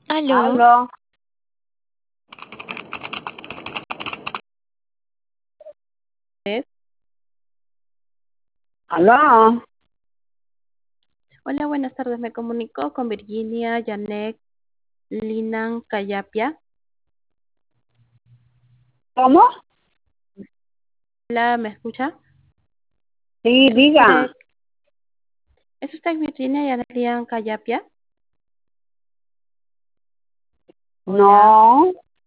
Aló, Aló, ¿ves? aló, Hola, buenas tardes. Me comunico con Virginia Janet Linan Cayapia. ¿cómo? Hola, ¿me escucha? Sí, ¿Es diga. usted, ¿Es usted Virginia Janet Linan Cayapia? Hola. No,